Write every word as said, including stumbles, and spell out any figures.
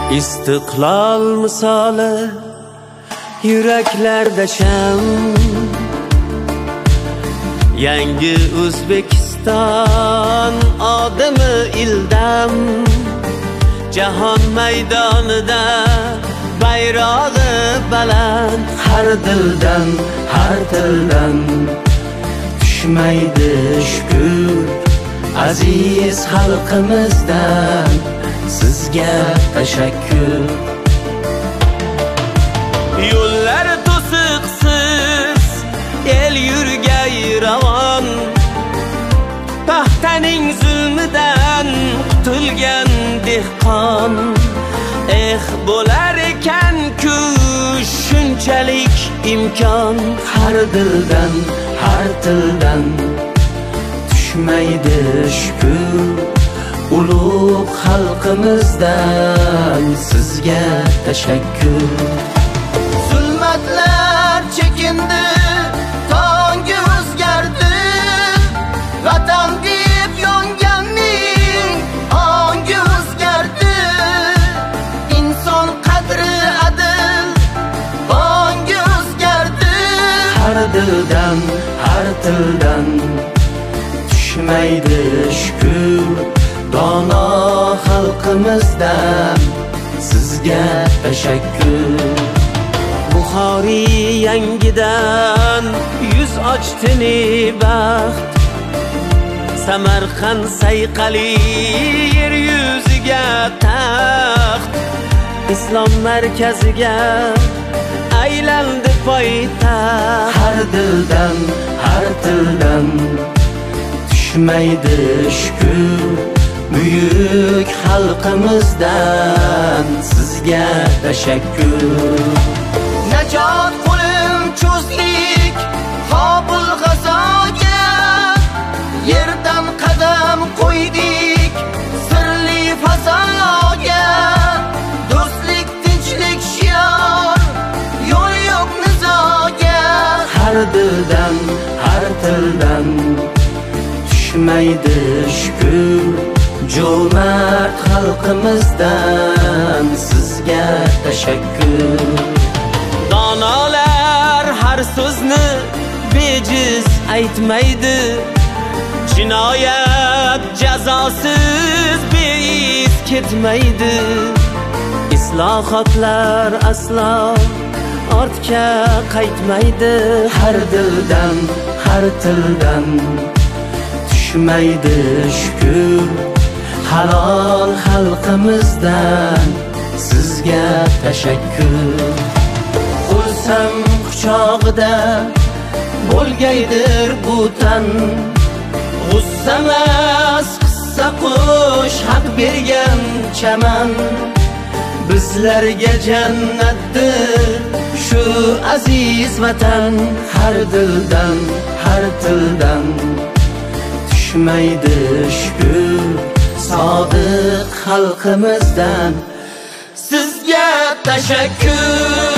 istiqlol misoli yuraklarda sham, yangi O'zbekiston odimi ildam, jahon maydonida bayrog'i baland, har dildan, har tildan tushmaydi shukr aziz xalqimizdan, sizga tashakkur. Yo'llar to'siqsiz, el yurgay ravon, paxtaning zulmidan qutulgan dehqon. Eh, bo'lar ekan-ku shunchalik imkon, har dildan, har tildan tushmaydi shukr ulug' xalqimizdan, sizga tashakkur. Zulmatlar chekindi, tongi o'zgardi, vatan deb yonganning ongi o'zgardi. Inson qadri adil, ongi o'zgardi. Har dildan, har tildan tushmaydi shukr dono xalqimizdan, sizga tashakkur. Buxoriy yangidan yuz ochdi nebaxt, Samarqand sayqali yer yuziga taxt, islom markaziga aylandi poytaxt. Har dildan, har tildan tushmaydi shukr buyuk xalqimizdan, sizga tashakkur. Najot qo'lim cho'zdik Qobul g'azoga, yerdan qadam qo'ydik sirli fazoga. Do'stlik, tinchlik shior, yo'l yo'q nizoga. Har dildan, har tildan tushmaydi shukr jo'mard xalqimizdan, sizga tashakkur. Donolar har so'zni bejiz aytmaydi, jinoyat jazosiz beiz ketmaydi. Islohotlar aslo ortga qaytmaydi, har dildan, har tildan tushmaydi shukr halol xalqimizdan, sizga tashakkur. O'lsam quchog'ida bo'lgaydir bu tan, g'ussamas qissa qo'sh haq bergan chaman. Bizlarga jannatdir shu aziz vatan, har dildan, har tildan tushmaydi shukr sodiq xalqimizdan, sizga tashakkur.